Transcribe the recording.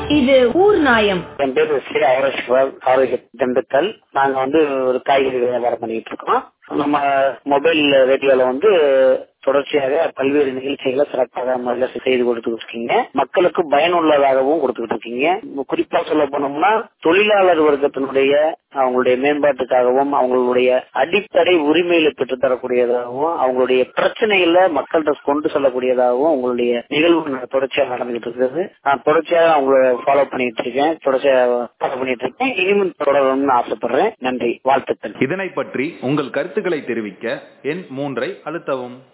இது ஊர் நாயம். என் பேரு ஸ்ரீ ஆரோக்கிய திண்டுக்கல். நாங்க ஒரு காய்கறி வியாபாரம் பண்ணிட்டு இருக்கோம். நம்ம மொபைல் ரேடியோல தொடர்ச்சியாக பல்வேறு நிகழ்ச்சிகளை சிறப்பாக முறையில் செய்து கொடுத்துட்டு இருக்கீங்க. மக்களுக்கு பயனுள்ளதாகவும் கொடுத்துட்டு இருக்கீங்க. குறிப்பா சொல்ல போனோம்னா தொழிலாளர் வர்க்கத்தினுடைய அவங்களுடைய மேம்பாட்டுக்காகவும் அவங்களுடைய அடிப்படை உரிமைகளை பெற்று தரக்கூடியதாகவும் அவங்களுடைய பிரச்சனைகளை மக்கள்கிட்ட கொண்டு செல்லக்கூடியதாகவும் உங்களுடைய நிகழ்வு தொடர்ச்சியாக நடந்துகிட்டு இருக்கிறது. நான் தொடர்ச்சியாக அவங்களை ஃபாலோ பண்ணிட்டு இருக்கேன். இனிமேல் தொடரணும்னு ஆசைப்படுறேன். நன்றி, வாழ்த்துக்கள். இதனை பற்றி உங்கள் கருத்துக்களை தெரிவிக்க எண் 3 அழுத்தவும்.